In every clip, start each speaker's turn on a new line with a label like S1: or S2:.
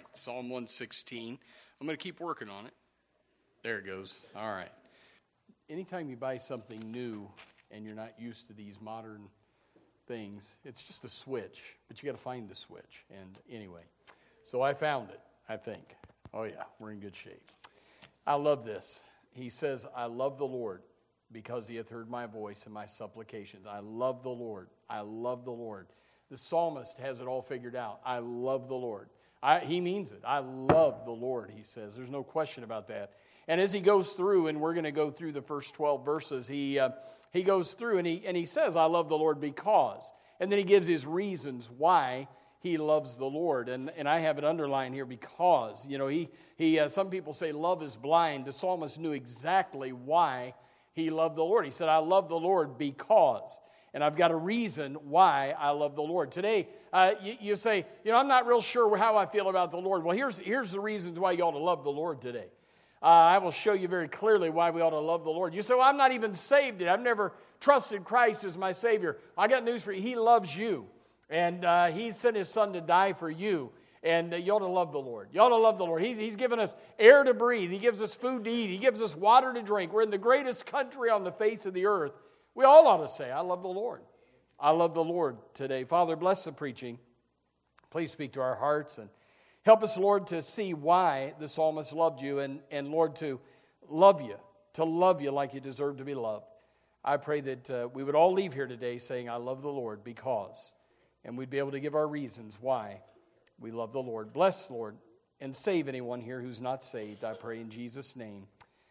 S1: Psalm 116. I'm going to keep working on it. There it goes. All right. Anytime you buy something new and you're not used to these modern things, it's just a switch, but you got to find the switch. And anyway, so I found it, I think. Oh yeah, we're in good shape. I love this. He says, I love the Lord because he hath heard my voice and my supplications. I love the Lord. I love the Lord. The psalmist has it all figured out. I love the Lord. He means it. I love the Lord, he says. There's no question about that. And as he goes through, and we're going to go through the first 12 verses, he goes through and he says, I love the Lord because. And then he gives his reasons why he loves the Lord. And I have it underlined here, because. You know, some people say love is blind. The psalmist knew exactly why he loved the Lord. He said, I love the Lord because. And I've got a reason why I love the Lord. Today, you say, you know, I'm not real sure how I feel about the Lord. Well, here's the reasons why you ought to love the Lord today. I will show you very clearly why we ought to love the Lord. You say, well, I'm not even saved yet. I've never trusted Christ as my Savior. I got news for you. He loves you. And He sent His Son to die for you. And you ought to love the Lord. You ought to love the Lord. He's given us air to breathe. He gives us food to eat. He gives us water to drink. We're in the greatest country on the face of the earth. We all ought to say, I love the Lord. I love the Lord today. Father, bless the preaching. Please speak to our hearts and help us, Lord, to see why the psalmist loved you and Lord, to love you like you deserve to be loved. I pray that we would all leave here today saying, I love the Lord because, and we'd be able to give our reasons why we love the Lord. Bless, Lord, and save anyone here who's not saved. I pray in Jesus' name.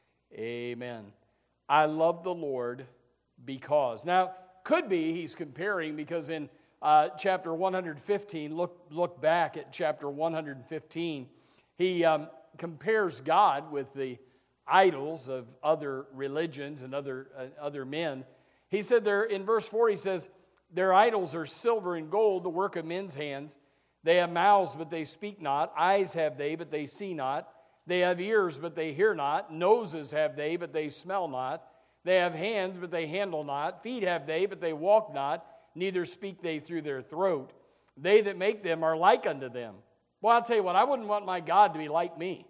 S1: Amen. I love the Lord because. Now, could be he's comparing, because in chapter 115, look back at chapter 115, he compares God with the idols of other religions and other men. He said there in verse 4, he says, their idols are silver and gold, the work of men's hands. They have mouths, but they speak not. Eyes have they, but they see not. They have ears, but they hear not. Noses have they, but they smell not. They have hands, but they handle not. Feet have they, but they walk not. Neither speak they through their throat. They that make them are like unto them. Well, I'll tell you what, I wouldn't want my God to be like me.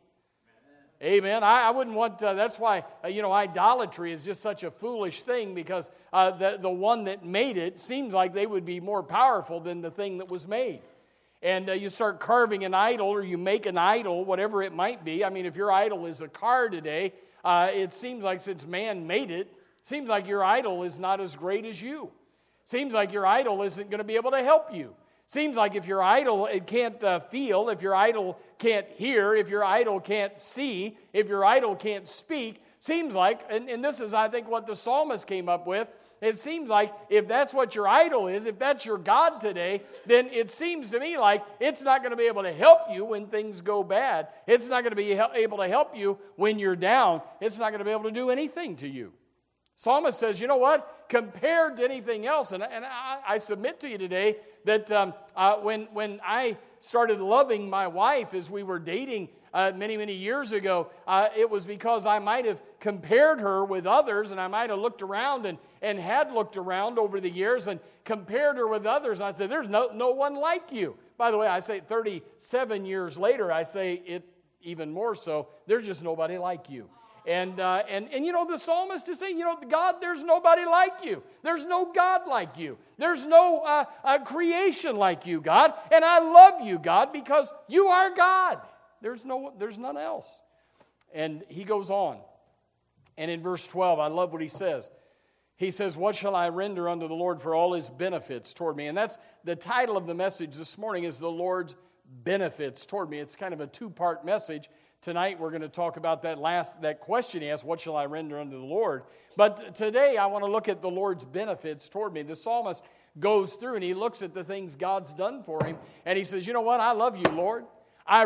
S1: Amen. I wouldn't want, that's why, idolatry is just such a foolish thing, because the one that made it seems like they would be more powerful than the thing that was made. And you start carving an idol, or you make an idol, whatever it might be. I mean, if your idol is a car today, it seems like since man made it, seems like your idol is not as great as you. Seems like your idol isn't going to be able to help you. Seems like if your idol it can't feel, if your idol can't hear, if your idol can't see, if your idol can't speak, seems like, and this is, I think, what the psalmist came up with, it seems like if that's what your idol is, if that's your God today, then it seems to me like it's not going to be able to help you when things go bad. It's not going to be able to help you when you're down. It's not going to be able to do anything to you. Psalmist says, you know what? Compared to anything else, and I submit to you today that when I started loving my wife as we were dating many, many years ago, it was because I might have compared her with others, and I might have looked around and had looked around over the years and compared her with others. And I'd say, there's no one like you. By the way, I say 37 years later, I say it even more so, there's just nobody like you. And the psalmist is saying, God, there's nobody like you. There's no God like you. There's no creation like you, God. And I love you, God, because you are God. There's none else. And he goes on. And in verse 12, I love what he says. He says, what shall I render unto the Lord for all his benefits toward me? And that's the title of the message this morning, is the Lord's benefits toward me. It's kind of a two-part message. Tonight we're going to talk about that question he asked, what shall I render unto the Lord? But today I want to look at the Lord's benefits toward me. The psalmist goes through and he looks at the things God's done for him, and he says, you know what, I love you, Lord. I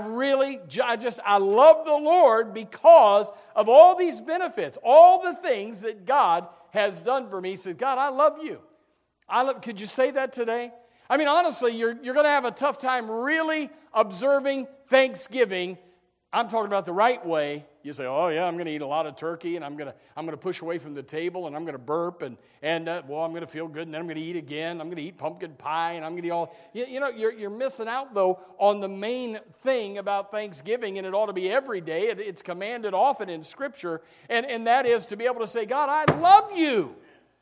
S1: love the Lord because of all these benefits, all the things that God has done for me. He says, God, I love you. Could you say that today? I mean, honestly, you're going to have a tough time really observing Thanksgiving. I'm talking about the right way You say, oh yeah, I'm going to eat a lot of turkey, and I'm going to push away from the table, and I'm going to burp, and I'm going to feel good, and then I'm going to eat again. I'm going to eat pumpkin pie, and I'm going to eat all. You're missing out though on the main thing about Thanksgiving, and it ought to be every day. It's commanded often in Scripture, and that is to be able to say, God, I love you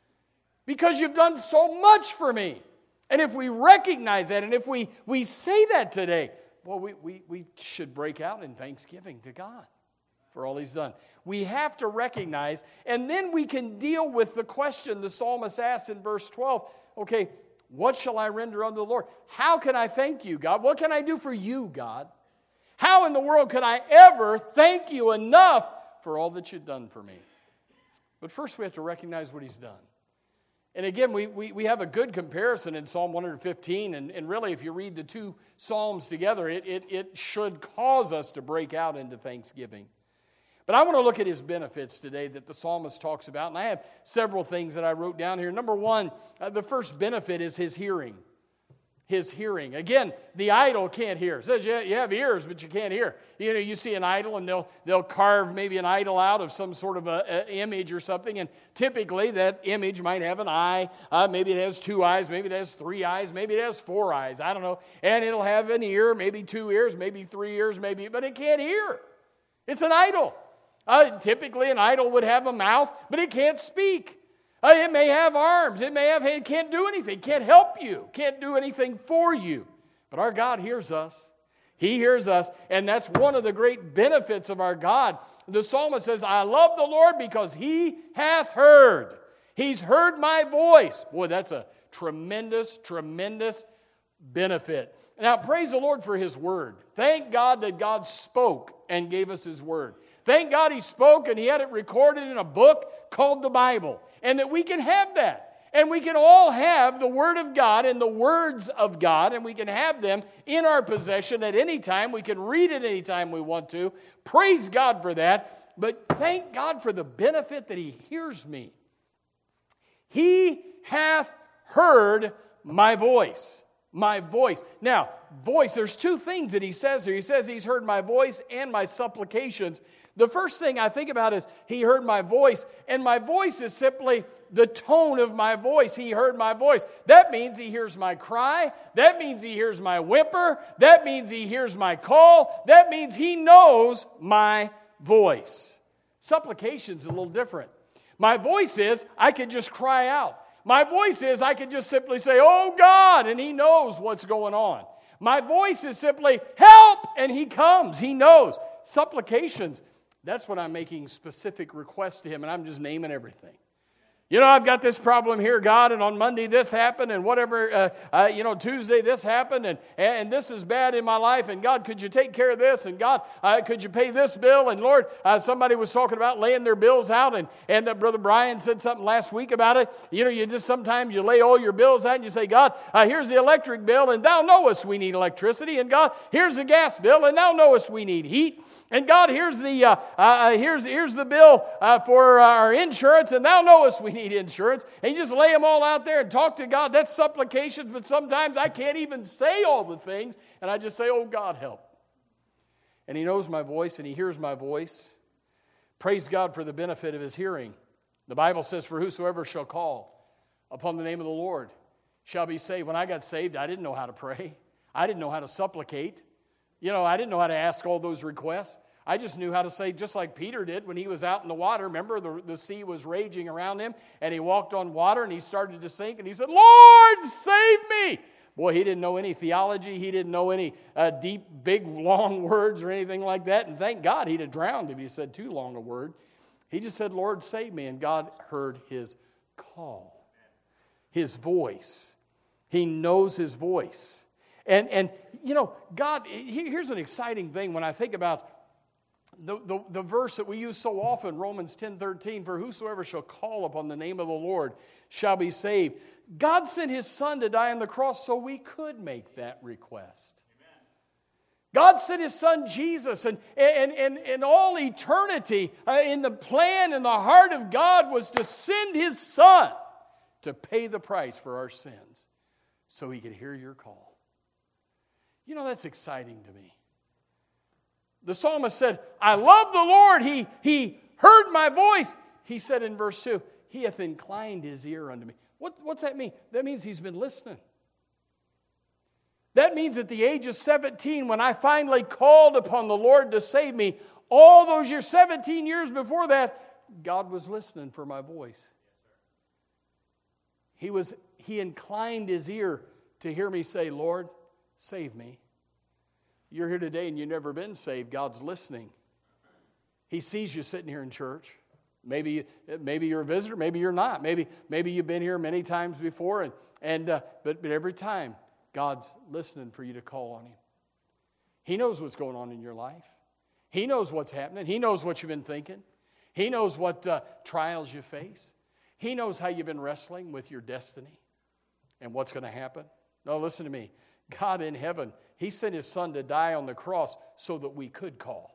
S1: because you've done so much for me. And if we recognize that, and if we say that today, well, we should break out in thanksgiving to God for all He's done. We have to recognize, and then we can deal with the question the psalmist asked in verse 12. Okay, what shall I render unto the Lord? How can I thank you, God? What can I do for you, God? How in the world could I ever thank you enough for all that you've done for me? But first we have to recognize what He's done. And again, we have a good comparison in Psalm 115, and really if you read the two Psalms together, it should cause us to break out into thanksgiving. But I want to look at his benefits today that the psalmist talks about, and I have several things that I wrote down here. Number one, the first benefit is his hearing. His hearing. Again, the idol can't hear. It says you have ears, but you can't hear. You see an idol, and they'll carve maybe an idol out of some sort of a image or something, and typically that image might have an eye. Maybe it has 2 eyes, maybe it has 3 eyes, maybe it has 4 eyes. I don't know. And it'll have an ear, maybe 2 ears, maybe 3 ears, but it can't hear. It's an idol. Typically, an idol would have a mouth, but it can't speak. It may have arms. It may have, it can't do anything. Can't help you. Can't do anything for you. But our God hears us. He hears us, and that's one of the great benefits of our God. The psalmist says, I love the Lord because He hath heard. He's heard my voice. Boy, that's a tremendous, tremendous benefit. Now, praise the Lord for His Word. Thank God that God spoke and gave us His Word. Thank God He spoke and He had it recorded in a book called the Bible. And that we can have that. And we can all have the Word of God and the words of God, and we can have them in our possession at any time. We can read it any time we want to. Praise God for that. But thank God for the benefit that He hears me. He hath heard my voice. My voice. Now, voice, there's two things that He says here. He says He's heard my voice and my supplications. The first thing I think about is He heard my voice, and my voice is simply the tone of my voice. He heard my voice. That means He hears my cry. That means He hears my whimper. That means He hears my call. That means He knows my voice. Supplication's a little different. My voice is I could just cry out. My voice is I could just simply say, oh God, and He knows what's going on. My voice is simply help, and He comes. He knows. Supplications, that's when I'm making specific requests to Him, and I'm just naming everything. I've got this problem here, God, and on Monday this happened, and whatever, Tuesday this happened, and this is bad in my life, and God, could you take care of this, and God, could you pay this bill, and Lord, somebody was talking about laying their bills out, and Brother Brian said something last week about it. You just sometimes you lay all your bills out, and you say, God, here's the electric bill, and Thou knowest we need electricity, and God, here's the gas bill, and Thou knowest we need heat, and God, here's the bill for our insurance, and Thou knowest we need insurance. And you just lay them all out there and talk to God. That's supplications, but sometimes I can't even say all the things, and I just say, oh God, help. And He knows my voice, and He hears my voice. Praise God for the benefit of His hearing. The Bible says, for whosoever shall call upon the name of the Lord shall be saved. When I got saved, I didn't know how to pray. I didn't know how to supplicate. I didn't know how to ask all those requests. I just knew how to say, just like Peter did when he was out in the water. Remember, the sea was raging around him, and he walked on water, and he started to sink, and he said, Lord, save me. Boy, he didn't know any theology. He didn't know any deep, big, long words or anything like that, and thank God he'd have drowned if he said too long a word. He just said, Lord, save me, and God heard his call, His voice. He knows His voice. And God, here's an exciting thing when I think about the verse that we use so often, Romans 10:13, for whosoever shall call upon the name of the Lord shall be saved. God sent His Son to die on the cross so we could make that request. Amen. God sent His Son Jesus, and all eternity, in the plan and the heart of God was to send His Son to pay the price for our sins so He could hear your call. That's exciting to me. The psalmist said, I love the Lord. He heard my voice. He said in verse 2, He hath inclined His ear unto me. What's that mean? That means He's been listening. That means at the age of 17, when I finally called upon the Lord to save me, all those years, 17 years before that, God was listening for my voice. He inclined His ear to hear me say, Lord, save me. You're here today and you've never been saved. God's listening. He sees you sitting here in church. Maybe you're a visitor. Maybe you're not. Maybe you've been here many times before. But every time, God's listening for you to call on Him. He knows what's going on in your life. He knows what's happening. He knows what you've been thinking. He knows what trials you face. He knows how you've been wrestling with your destiny and what's going to happen. No, listen to me. God in heaven, He sent His Son to die on the cross so that we could call.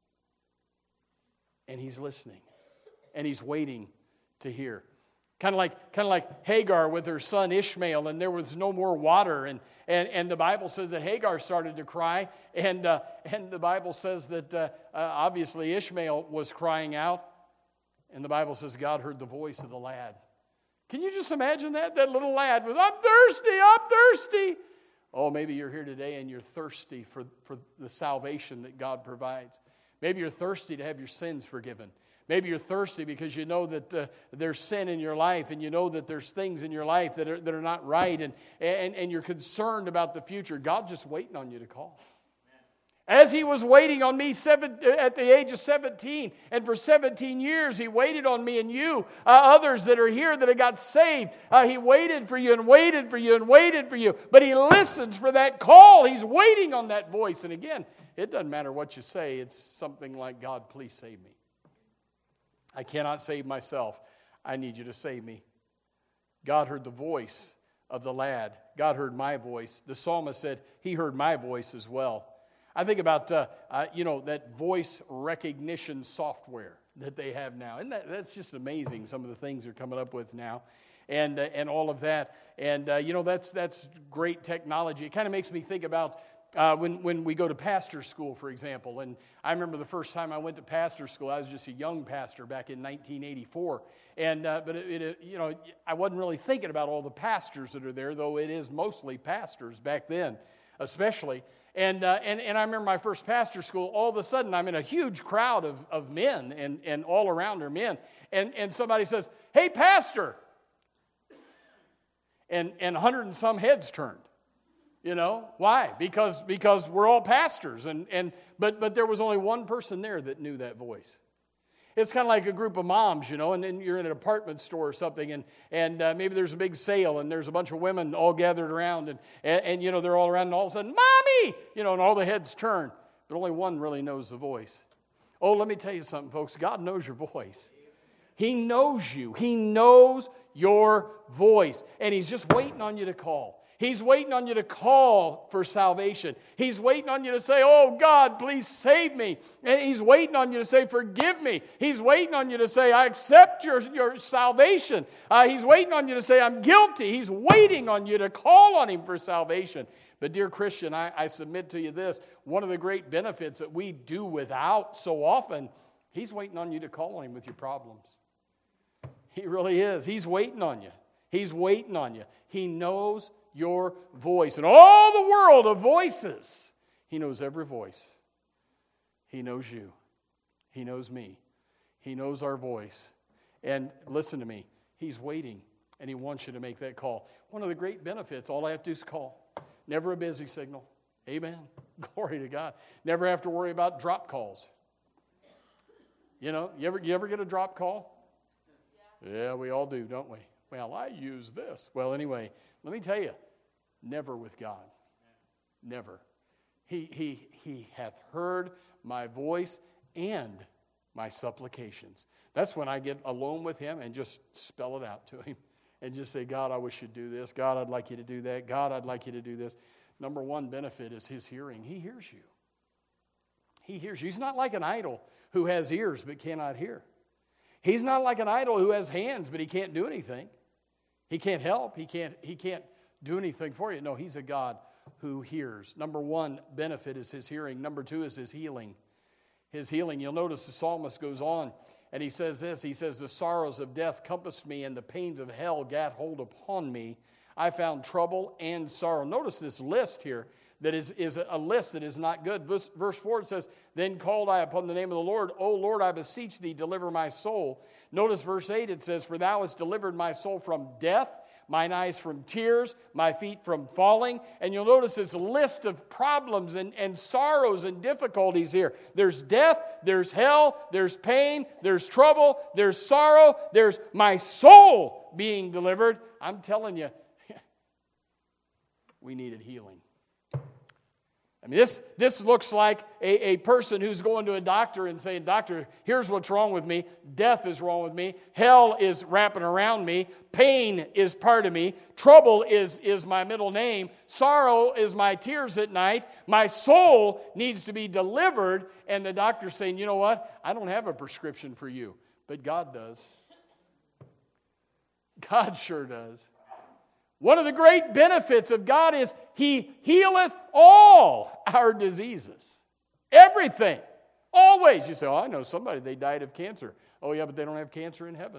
S1: And He's listening. And He's waiting to hear. Kind of like Hagar with her son Ishmael, and there was no more water, and the Bible says that Hagar started to cry, and the Bible says that obviously Ishmael was crying out, and the Bible says God heard the voice of the lad. Can you just imagine that? That little lad was, I'm thirsty. Oh, maybe you're here today and you're thirsty for the salvation that God provides. Maybe you're thirsty to have your sins forgiven. Maybe you're thirsty because you know that there's sin in your life, and you know that there's things in your life that are not right, and you're concerned about the future. God's just waiting on you to call. As He was waiting on me at the age of 17, and for 17 years He waited on me and you, others that are here that have got saved. He waited for you and waited for you and waited for you. But He listens for that call. He's waiting on that voice. And again, it doesn't matter what you say. It's something like, God, please save me. I cannot save myself. I need you to save me. God heard the voice of the lad. God heard my voice. The psalmist said He heard my voice as well. I think about, that voice recognition software that they have now. And that's just amazing, some of the things they're coming up with now. And all of that. And, that's great technology. It kind of makes me think about when we go to pastor school, for example. And I remember the first time I went to pastor school, I was just a young pastor back in 1984. But I wasn't really thinking about all the pastors that are there, though it is mostly pastors back then, especially. And I remember my first pastor school, all of a sudden I'm in a huge crowd of men, and all around are men. And somebody says, hey, pastor. And 100 and some heads turned. Why? Because we're all pastors, but there was only one person there that knew that voice. It's kind of like a group of moms, and then you're in an apartment store or something, and maybe there's a big sale, and there's a bunch of women all gathered around, and they're all around, and all of a sudden, Mommy! And all the heads turn, but only one really knows the voice. Oh, let me tell you something, folks. God knows your voice. He knows you. He knows your voice, and He's just waiting on you to call. He's waiting on you to call for salvation. He's waiting on you to say, oh, God, please save me. And He's waiting on you to say, forgive me. He's waiting on you to say, I accept your salvation. He's waiting on you to say, I'm guilty. He's waiting on you to call on Him for salvation. But dear Christian, I submit to you this. One of the great benefits that we do without so often, He's waiting on you to call on Him with your problems. He really is. He's waiting on you. He's waiting on you. He knows your voice. And all the world of voices, He knows every voice. He knows you. He knows me. He knows our voice. And listen to me, He's waiting, and He wants you to make that call. One of the great benefits, all I have to do is call. Never a busy signal. Amen. Glory to God. Never have to worry about drop calls. You ever get a drop call? Yeah, we all do, don't we? Well, I use this. Well, anyway, let me tell you, never with God. Never. He hath heard my voice and my supplications. That's when I get alone with Him and just spell it out to Him and just say, God, I wish you'd do this. God, I'd like you to do that. God, I'd like you to do this. Number one benefit is His hearing. He hears you. He hears you. He's not like an idol who has ears but cannot hear. He's not like an idol who has hands but he can't do anything. He can't help. He can't do anything for you. No, He's a God who hears. Number one benefit is His hearing. Number two is His healing. His healing. You'll notice the psalmist goes on and he says this. He says, the sorrows of death compassed me and the pains of hell gat hold upon me. I found trouble and sorrow. Notice this list here that is a list that is not good. Verse 4 it says, then called I upon the name of the Lord. O Lord, I beseech thee, deliver my soul. Notice verse 8 it says, for thou hast delivered my soul from death, mine eyes from tears, my feet from falling. And you'll notice this list of problems and sorrows and difficulties here. There's death, there's hell, there's pain, there's trouble, there's sorrow, there's my soul being delivered. I'm telling you, we needed healing. I mean, this looks like a person who's going to a doctor and saying, doctor, here's what's wrong with me. Death is wrong with me. Hell is wrapping around me. Pain is part of me. Trouble is my middle name. Sorrow is my tears at night. My soul needs to be delivered. And the doctor's saying, you know what? I don't have a prescription for you. But God does. God sure does. One of the great benefits of God is He healeth all our diseases. Everything. Always. You say, oh, I know somebody, they died of cancer. Oh, yeah, but they don't have cancer in heaven.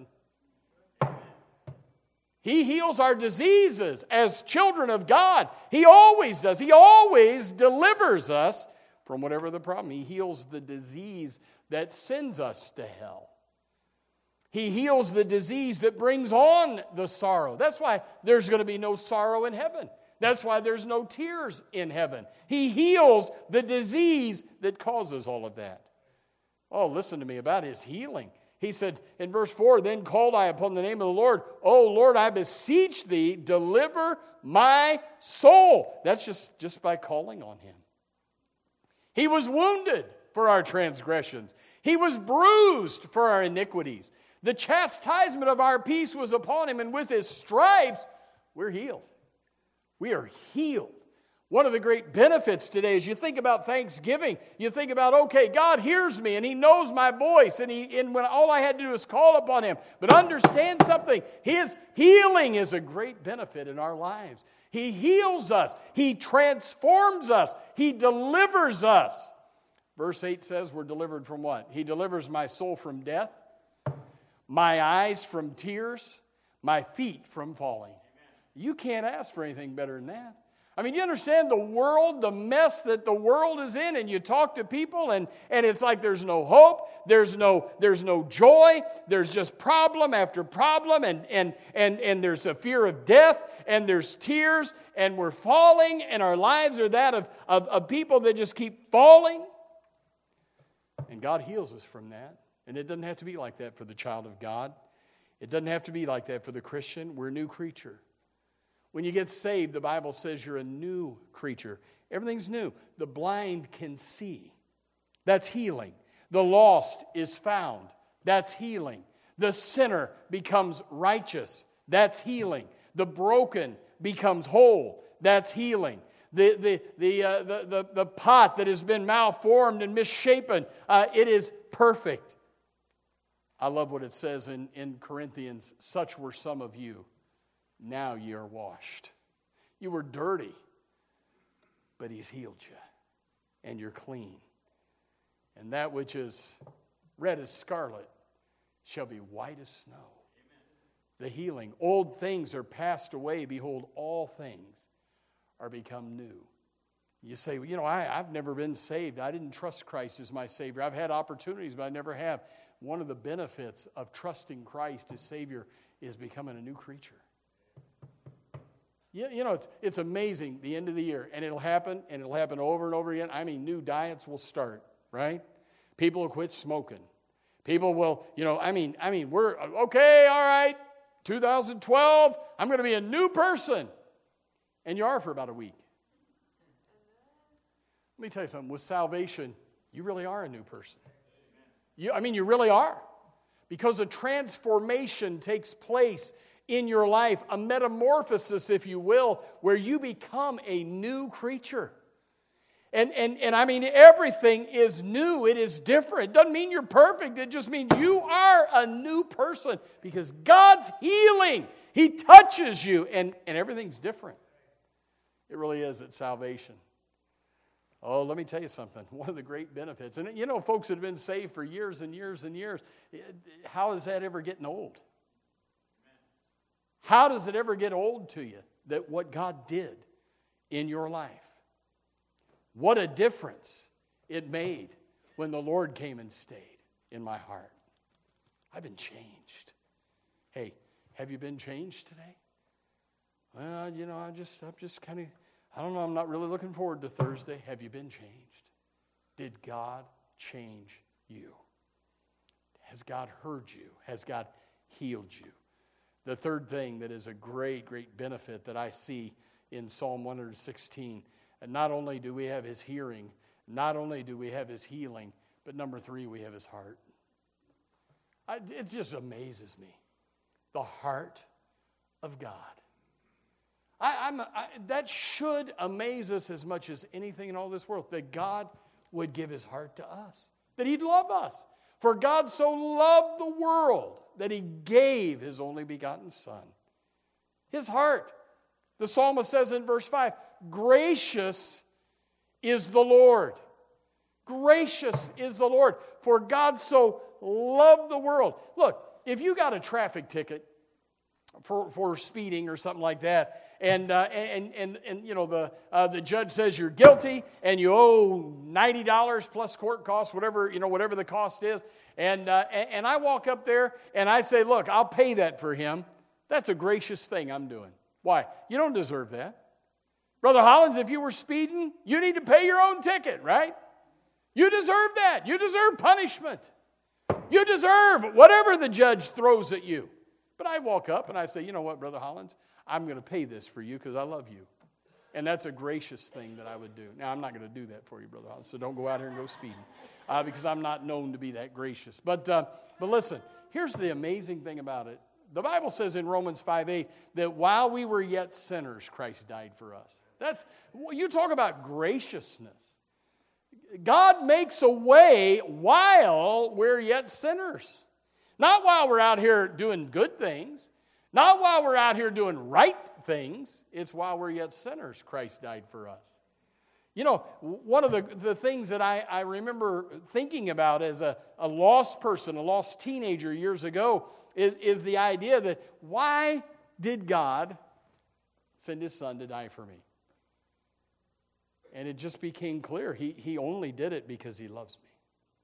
S1: He heals our diseases as children of God. He always does. He always delivers us from whatever the problem. He heals the disease that sends us to hell. He heals the disease that brings on the sorrow. That's why there's going to be no sorrow in heaven. That's why there's no tears in heaven. He heals the disease that causes all of that. Oh, listen to me about His healing. He said in verse 4, then called I upon the name of the Lord. Oh, Lord, I beseech thee, deliver my soul. That's just by calling on Him. He was wounded for our transgressions. He was bruised for our iniquities. The chastisement of our peace was upon Him, and with His stripes, we're healed. We are healed. One of the great benefits today is you think about Thanksgiving, you think about, okay, God hears me, and He knows my voice, and when all I had to do is call upon Him. But understand something, His healing is a great benefit in our lives. He heals us. He transforms us. He delivers us. Verse 8 says we're delivered from what? He delivers my soul from death, my eyes from tears, my feet from falling. You can't ask for anything better than that. I mean, you understand the world, the mess that the world is in, and you talk to people, and it's like there's no hope, there's no joy, there's just problem after problem, and there's a fear of death, and there's tears, and we're falling, and our lives are that of people that just keep falling. And God heals us from that. And it doesn't have to be like that for the child of God. It doesn't have to be like that for the Christian. We're a new creature. When you get saved, the Bible says you're a new creature. Everything's new. The blind can see. That's healing. The lost is found. That's healing. The sinner becomes righteous. That's healing. The broken becomes whole. That's healing. The pot that has been malformed and misshapen, it is perfect. I love what it says in Corinthians, such were some of you. Now ye are washed. You were dirty, but He's healed you, and you're clean. And that which is red as scarlet shall be white as snow. Amen. The healing. Old things are passed away. Behold, all things are become new. You say, well, I've never been saved. I didn't trust Christ as my Savior. I've had opportunities, but I never have. One of the benefits of trusting Christ as Savior is becoming a new creature. It's amazing the end of the year, and it'll happen over and over again. I mean, new diets will start, right? People will quit smoking. People will, we're, okay, all right, 2012, I'm going to be a new person. And you are for about a week. Let me tell you something. With salvation, you really are a new person. You really are. Because a transformation takes place in your life, a metamorphosis, if you will, where you become a new creature. And I mean, everything is new. It is different. It doesn't mean you're perfect. It just means you are a new person because God's healing. He touches you, and everything's different. It really is at salvation. Oh, let me tell you something. One of the great benefits, and you know, folks that have been saved for years and years and years, how is that ever getting old? How does it ever get old to you that what God did in your life? What a difference it made when the Lord came and stayed in my heart. I've been changed. Hey, have you been changed today? Well, you know, I'm just kind of, I don't know, I'm not really looking forward to Thursday. Have you been changed? Did God change you? Has God heard you? Has God healed you? The third thing that is a great, great benefit that I see in Psalm 116, and not only do we have his hearing, not only do we have his healing, but number 3, we have his heart. It just amazes me. The heart of God. That should amaze us as much as anything in all this world, that God would give his heart to us, that he'd love us. For God so loved the world that he gave his only begotten Son. His heart. The psalmist says in verse 5, gracious is the Lord. Gracious is the Lord. For God so loved the world. Look, if you got a traffic ticket for speeding or something like that, and you know the judge says you're guilty and you owe $90 plus court costs, whatever the cost is, and I walk up there and I say, look, I'll pay that for him. That's a gracious thing I'm doing. Why? You don't deserve that. Brother Hollins, if you were speeding, you need to pay your own ticket, right? You deserve that. You deserve punishment. You deserve whatever the judge throws at you. But I walk up and I say, you know what, Brother Hollins, I'm going to pay this for you because I love you. And that's a gracious thing that I would do. Now, I'm not going to do that for you, Brother Hollins, so don't go out here and go speeding because I'm not known to be that gracious. But listen, here's the amazing thing about it. The Bible says in Romans 5:8 that while we were yet sinners, Christ died for us. You talk about graciousness. God makes a way while we're yet sinners. Not while we're out here doing good things. Not while we're out here doing right things. It's while we're yet sinners, Christ died for us. You know, one of the things that I remember thinking about as a lost person, a lost teenager years ago, is the idea that why did God send his Son to die for me? And it just became clear. He only did it because he loves me.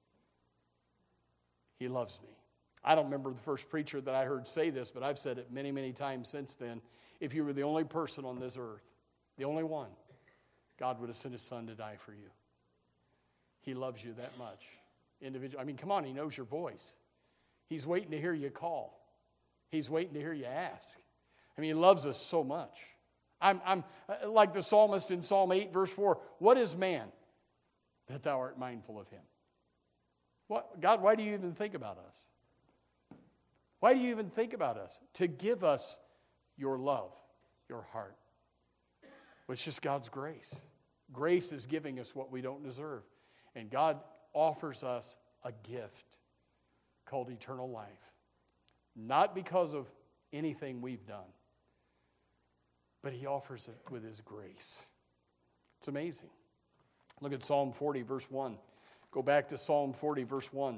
S1: He loves me. I don't remember the first preacher that I heard say this, but I've said it many, many times since then. If you were the only person on this earth, the only one, God would have sent his Son to die for you. He loves you that much. I mean, come on, he knows your voice. He's waiting to hear you call. He's waiting to hear you ask. I mean, he loves us so much. I'm like the psalmist in Psalm 8, verse 4. What is man that thou art mindful of him? What, God, why do you even think about us? Why do you even think about us? To give us your love, your heart. Well, it's just God's grace. Grace is giving us what we don't deserve. And God offers us a gift called eternal life. Not because of anything we've done, but he offers it with his grace. It's amazing. Look at Psalm 40, verse 1. Go back to Psalm 40, verse 1.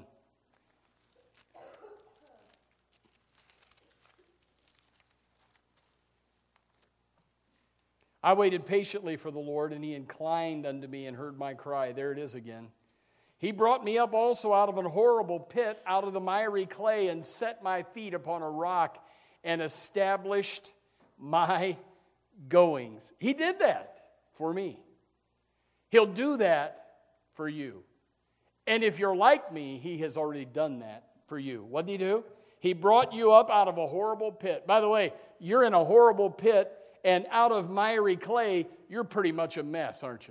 S1: I waited patiently for the Lord, and he inclined unto me and heard my cry. There it is again. He brought me up also out of an horrible pit, out of the miry clay, and set my feet upon a rock, and established my goings. He did that for me. He'll do that for you. And if you're like me, he has already done that for you. What did he do? He brought you up out of a horrible pit. By the way, you're in a horrible pit, and out of miry clay, you're pretty much a mess, aren't you?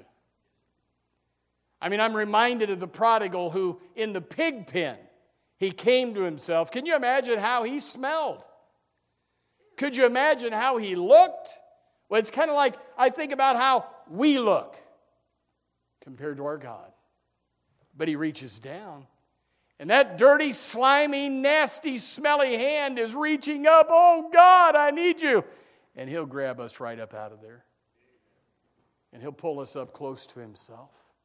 S1: I mean, I'm reminded of the prodigal who, in the pig pen, he came to himself. Can you imagine how he smelled? Could you imagine how he looked? Well, it's kind of like I think about how we look compared to our God. But he reaches down, and that dirty, slimy, nasty, smelly hand is reaching up. Oh, God, I need you. And he'll grab us right up out of there. And he'll pull us up close to himself.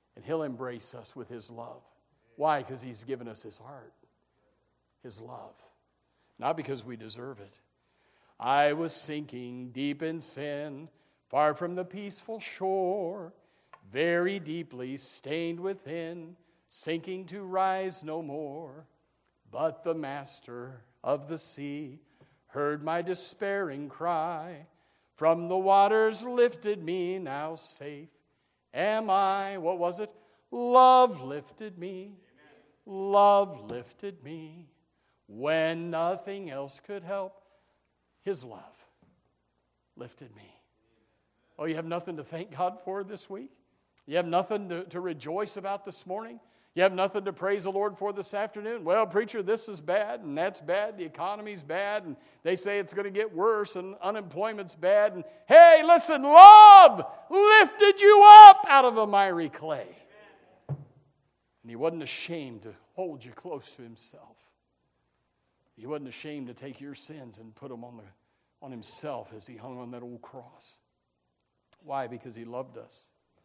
S1: And He'll embrace us with His love. Why? Because He's given us His heart, His love. Not because we deserve it. I was sinking deep in sin, far from the peaceful shore, very deeply stained within, sinking to rise no more. But the Master of the sea heard my despairing cry. From the waters lifted me, now safe am I. What was it? Love lifted me. Love lifted me. When nothing else could help, His love lifted me. Oh, you have nothing to thank God for this week? You have nothing to rejoice about this morning? You have nothing to praise the Lord for this afternoon? Well, preacher, this is bad and that's bad. The economy's bad and they say it's going to get worse and unemployment's bad. And hey, listen, love lifted you up out of the miry clay. And He wasn't ashamed to hold you close to Himself. He wasn't ashamed to take your sins and put them on Himself as He hung on that old cross. Why? Because He loved us.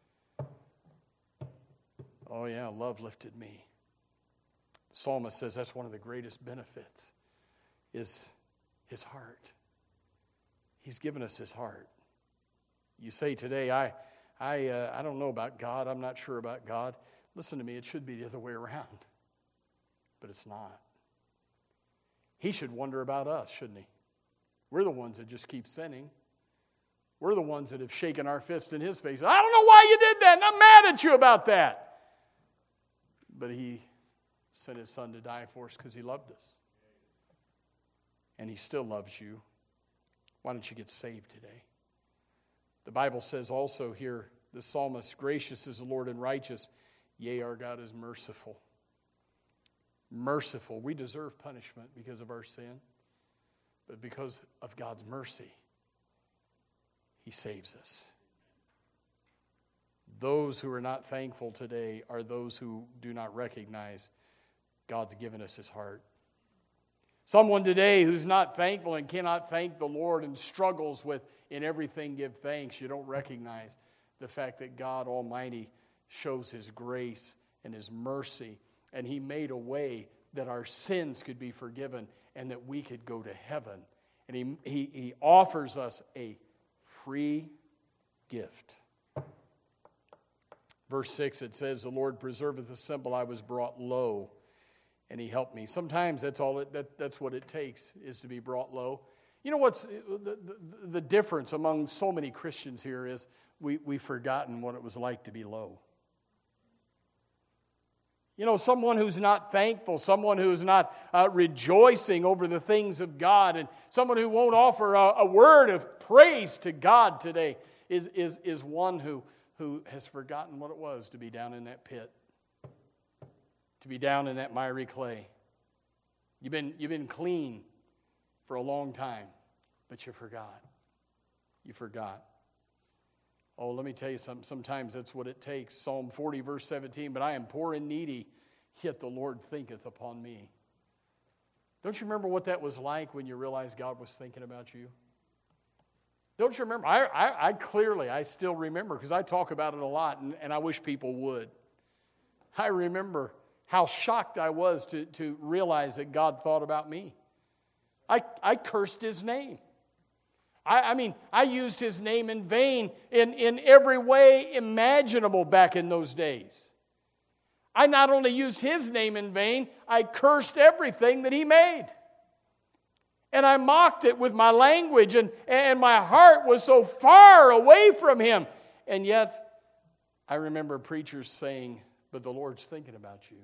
S1: Oh yeah, love lifted me. The psalmist says that's one of the greatest benefits is His heart. He's given us His heart. You say today, I don't know about God. I'm not sure about God. Listen to me, it should be the other way around. But it's not. He should wonder about us, shouldn't He? We're the ones that just keep sinning. We're the ones that have shaken our fist in His face. I don't know why you did that, and I'm mad at you about that. But He sent His Son to die for us because He loved us. And He still loves you. Why don't you get saved today? The Bible says also here, the psalmist, gracious is the Lord and righteous. Yea, our God is merciful. Merciful. We deserve punishment because of our sin. But because of God's mercy, He saves us. Those who are not thankful today are those who do not recognize God's given us His heart. Someone today who's not thankful and cannot thank the Lord and struggles with, in everything give thanks, you don't recognize the fact that God Almighty shows His grace and His mercy, and He made a way that our sins could be forgiven and that we could go to heaven. And He offers us a free gift. Verse 6, it says, the Lord preserveth the simple. I was brought low, and He helped me. Sometimes that's what it takes, is to be brought low. You know what's the difference among so many Christians here is we've forgotten what it was like to be low. You know, someone who's not thankful, someone who's not rejoicing over the things of God, and someone who won't offer a word of praise to God today is one who has forgotten what it was to be down in that pit, to be down in that miry clay. You've been clean for a long time, but you forgot. You forgot. Oh, let me tell you something. Sometimes that's what it takes. Psalm 40, verse 17, but I am poor and needy, yet the Lord thinketh upon me. Don't you remember what that was like when you realized God was thinking about you? Don't you remember? I still remember, because I talk about it a lot, and I wish people would. I remember how shocked I was to realize that God thought about me. I cursed His name. I used His name in vain in every way imaginable back in those days. I not only used His name in vain, I cursed everything that He made. And I mocked it with my language, and my heart was so far away from Him. And yet, I remember preachers saying, but the Lord's thinking about you.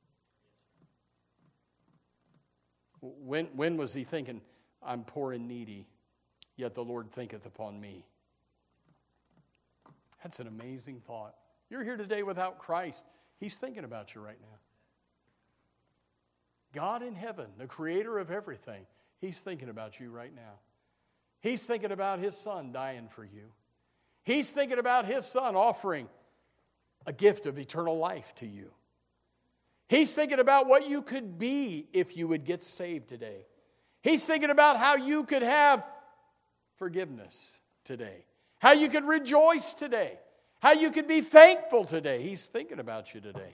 S1: When was He thinking, I'm poor and needy, yet the Lord thinketh upon me? That's an amazing thought. You're here today without Christ. He's thinking about you right now. God in heaven, the creator of everything, He's thinking about you right now. He's thinking about His Son dying for you. He's thinking about His Son offering a gift of eternal life to you. He's thinking about what you could be if you would get saved today. He's thinking about how you could have forgiveness today. How you could rejoice today. How you can be thankful today. He's thinking about you today.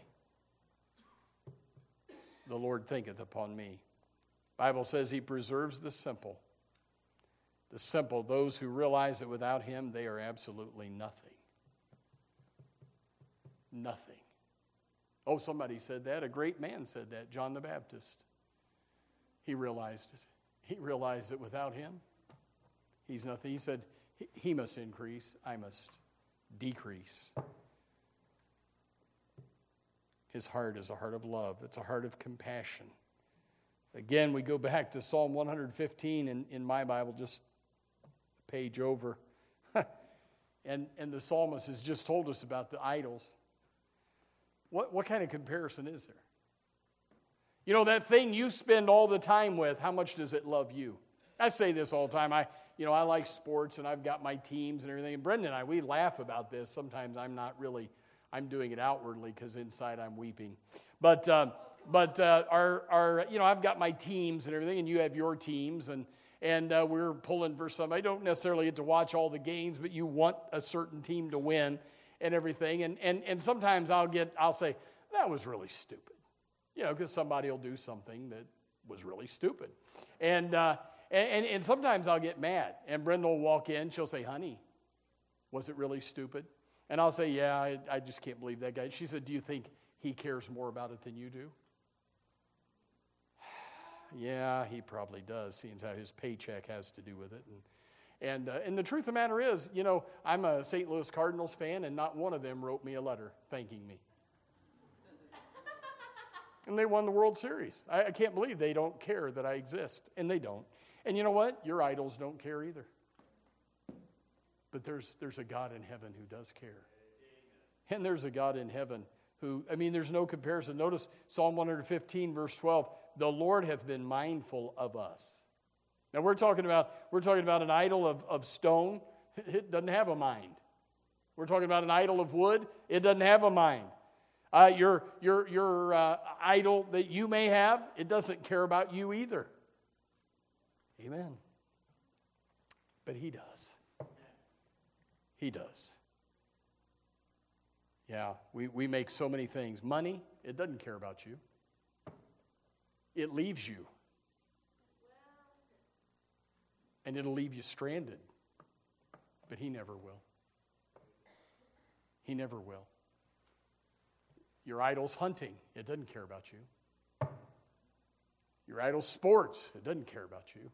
S1: The Lord thinketh upon me. Bible says He preserves the simple. The simple, those who realize that without Him they are absolutely nothing. Nothing. Oh, somebody said that. A great man said that, John the Baptist. He realized it. He realized that without Him, he's nothing. He said, He must increase, I must decrease. His heart is a heart of love. It's a heart of compassion. Again, we go back to Psalm 115 in my Bible, just a page over. and the psalmist has just told us about the idols. What kind of comparison is there? You know, that thing you spend all the time with, how much does it love you? I say this all the time. I like sports, and I've got my teams and everything. And Brendan and I, we laugh about this. Sometimes I'm doing it outwardly because inside I'm weeping. But I've got my teams and everything, and you have your teams, and we're pulling for some. I don't necessarily get to watch all the games, but you want a certain team to win and everything. And sometimes I'll say, that was really stupid. Because somebody will do something that was really stupid. And sometimes I'll get mad, and Brenda will walk in. She'll say, honey, was it really stupid? And I'll say, yeah, I just can't believe that guy. She said, do you think he cares more about it than you do? Yeah, he probably does, seeing how his paycheck has to do with it. And the truth of the matter is, I'm a St. Louis Cardinals fan, and not one of them wrote me a letter thanking me. And they won the World Series. I can't believe they don't care that I exist. And they don't. And you know what? Your idols don't care either. But there's a God in heaven who does care. And there's a God in heaven who, there's no comparison. Notice Psalm 115, verse 12. The Lord hath been mindful of us. Now we're talking about an idol of stone. It doesn't have a mind. We're talking about an idol of wood. It doesn't have a mind. Your idol that you may have, it doesn't care about you either. Amen. But He does. He does. Yeah, we make so many things. Money, it doesn't care about you. It leaves you. And it'll leave you stranded. But He never will. He never will. Your idol's hunting. It doesn't care about you. Your idol's sports. It doesn't care about you.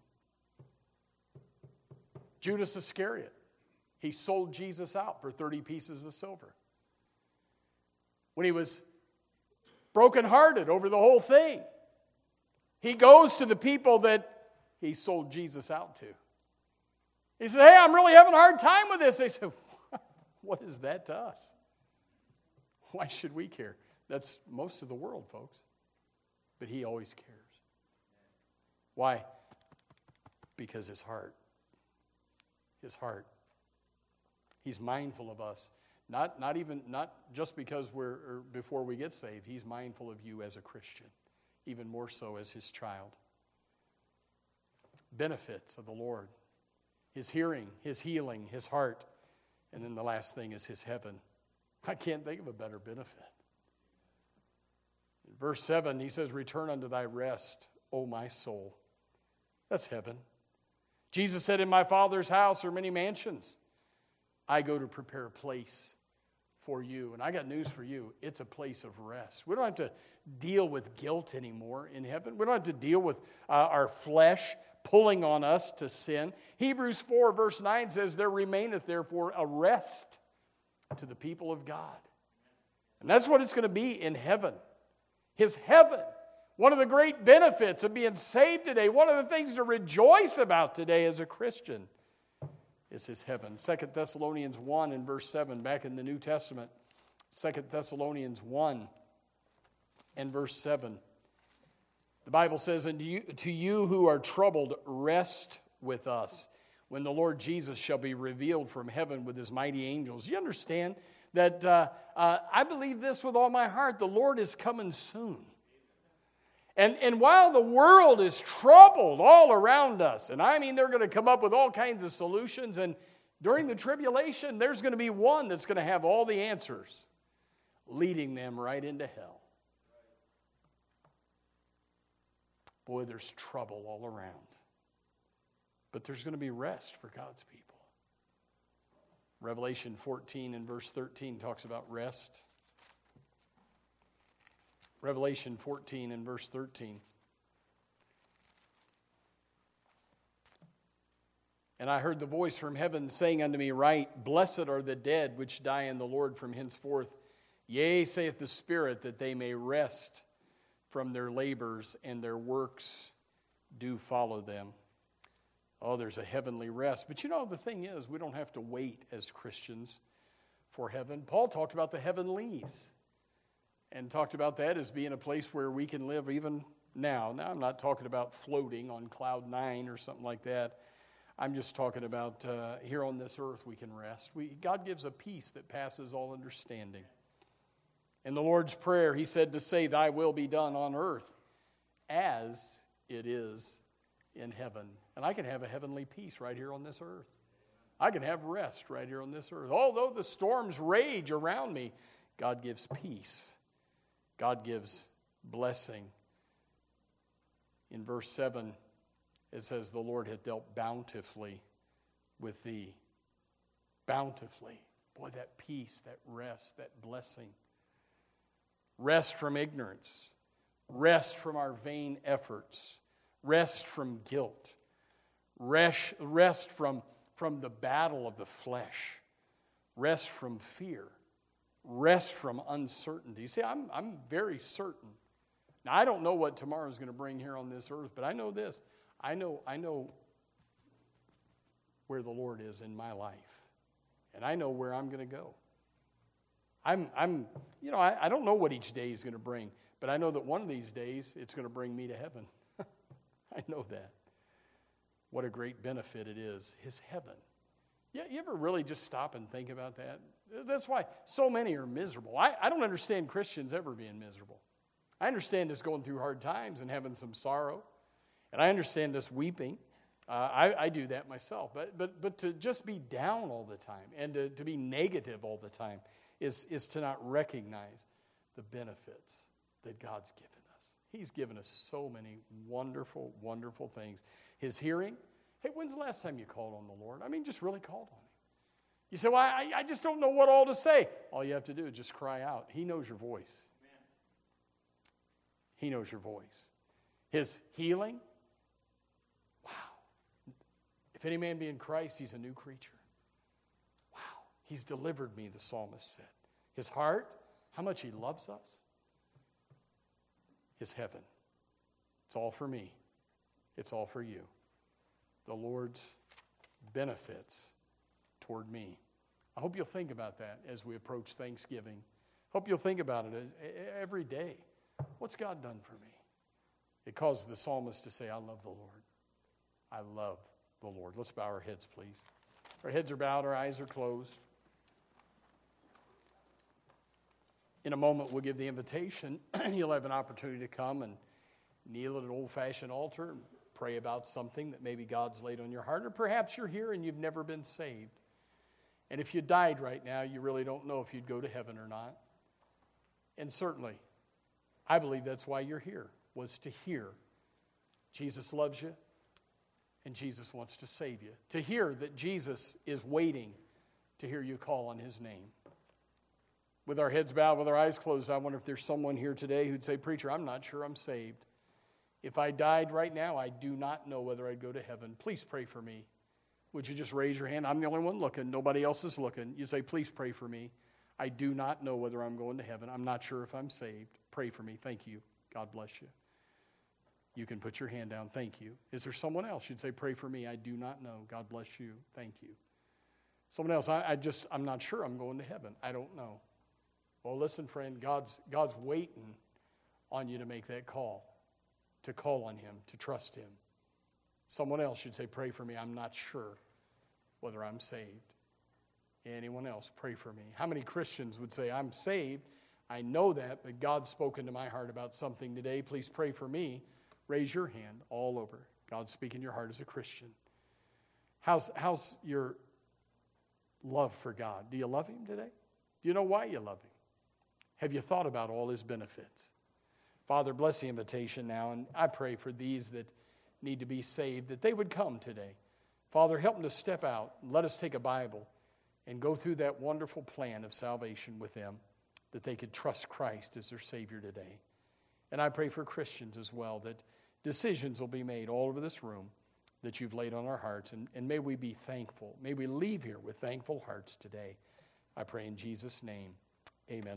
S1: Judas Iscariot. He sold Jesus out for 30 pieces of silver. When he was brokenhearted over the whole thing, he goes to the people that he sold Jesus out to. He said, hey, I'm really having a hard time with this. They said, what is that to us? Why should we care? That's most of the world, folks. But He always cares. Why? Because His heart. He's mindful of us. Not just because before we get saved. He's mindful of you as a Christian. Even more so as His child. Benefits of the Lord. His hearing, His healing, His heart. And then the last thing is His heaven. I can't think of a better benefit. In verse 7, He says, return unto thy rest, O my soul. That's heaven. Jesus said, in my Father's house are many mansions. I go to prepare a place for you. And I got news for you. It's a place of rest. We don't have to deal with guilt anymore in heaven. We don't have to deal with our flesh pulling on us to sin. Hebrews 4 verse 9 says, there remaineth therefore a rest to the people of God. And that's what it's going to be in heaven. His heaven. One of the great benefits of being saved today, one of the things to rejoice about today as a Christian is His heaven. 2 Thessalonians 1 and verse 7, back in the New Testament. 2 Thessalonians 1 and verse 7. The Bible says, and to you who are troubled, rest with us when the Lord Jesus shall be revealed from heaven with His mighty angels. You understand that I believe this with all my heart. The Lord is coming soon. And while the world is troubled all around us, and they're going to come up with all kinds of solutions, and During the tribulation, there's going to be one that's going to have all the answers, leading them right into hell. Boy, there's trouble all around. But there's going to be rest for God's people. Revelation 14 and verse 13 talks about rest. Revelation 14 and verse 13. And I heard the voice from heaven saying unto me, Write, Blessed are the dead which die in the Lord from henceforth. Yea, saith the Spirit, that they may rest from their labors, and their works do follow them. Oh, there's a heavenly rest. But you know, the thing is, we don't have to wait as Christians for heaven. Paul talked about the heavenlies and talked about that as being a place where we can live even now. Now, I'm not talking about floating on cloud 9 or something like that. I'm just talking about here on this earth we can rest. God gives a peace that passes all understanding. In the Lord's Prayer, he said to say, Thy will be done on earth as it is in heaven. And I can have a heavenly peace right here on this earth. I can have rest right here on this earth. Although the storms rage around me, God gives peace. God gives blessing. In verse 7, it says, The Lord hath dealt bountifully with thee. Bountifully. Boy, that peace, that rest, that blessing. Rest from ignorance. Rest from our vain efforts. Rest from guilt. Rest from the battle of the flesh. Rest from fear. Rest from uncertainty. See, I'm very certain. Now, I don't know what tomorrow is going to bring here on this earth, but I know this. I know where the Lord is in my life. And I know where I'm going to go. I don't know what each day is going to bring, but I know that one of these days it's going to bring me to heaven. I know that. What a great benefit it is, his heaven. Yeah, you ever really just stop and think about that? That's why so many are miserable. I don't understand Christians ever being miserable. I understand us going through hard times and having some sorrow, and I understand us weeping. I do that myself. But to just be down all the time and to be negative all the time is to not recognize the benefits that God's given us. He's given us so many wonderful, wonderful things. His hearing. Hey, when's the last time you called on the Lord? I mean, just really called on Him. You say, well, I just don't know what all to say. All you have to do is just cry out. He knows your voice. Amen. He knows your voice. His healing. Wow. If any man be in Christ, he's a new creature. Wow. He's delivered me, the psalmist said. His heart, how much He loves us. His heaven. It's all for me. It's all for you. The Lord's benefits toward me. I hope you'll think about that as we approach Thanksgiving. Hope you'll think about it every day. What's God done for me? It caused the psalmist to say, I love the Lord. I love the Lord. Let's bow our heads, please. Our heads are bowed, our eyes are closed. In a moment, we'll give the invitation. You'll have an opportunity to come and kneel at an old-fashioned altar and pray about something that maybe God's laid on your heart. Or perhaps you're here and you've never been saved. And if you died right now, you really don't know if you'd go to heaven or not. And certainly, I believe that's why you're here, was to hear Jesus loves you and Jesus wants to save you. To hear that Jesus is waiting to hear you call on His name. With our heads bowed, with our eyes closed, I wonder if there's someone here today who'd say, Preacher, I'm not sure I'm saved. If I died right now, I do not know whether I'd go to heaven. Please pray for me. Would you just raise your hand? I'm the only one looking. Nobody else is looking. You say, please pray for me. I do not know whether I'm going to heaven. I'm not sure if I'm saved. Pray for me. Thank you. God bless you. You can put your hand down. Thank you. Is there someone else? You'd say, pray for me. I do not know. God bless you. Thank you. Someone else, I'm not sure I'm going to heaven. I don't know. Well, listen, friend, God's waiting on you to make that call, to call on Him, to trust Him. Someone else should say, pray for me. I'm not sure whether I'm saved. Anyone else, pray for me. How many Christians would say, I'm saved, I know that, but God's spoken to my heart about something today. Please pray for me. Raise your hand all over. God's speaking to your heart as a Christian. How's your love for God. Do you love Him today? Do you know why you love Him? Have you thought about all His benefits? Father, bless the invitation now, and I pray for these that need to be saved, that they would come today. Father, help them to step out. Let us take a Bible and go through that wonderful plan of salvation with them, that they could trust Christ as their Savior today. And I pray for Christians as well, that decisions will be made all over this room that you've laid on our hearts. And may we be thankful. May we leave here with thankful hearts today. I pray in Jesus' name. Amen.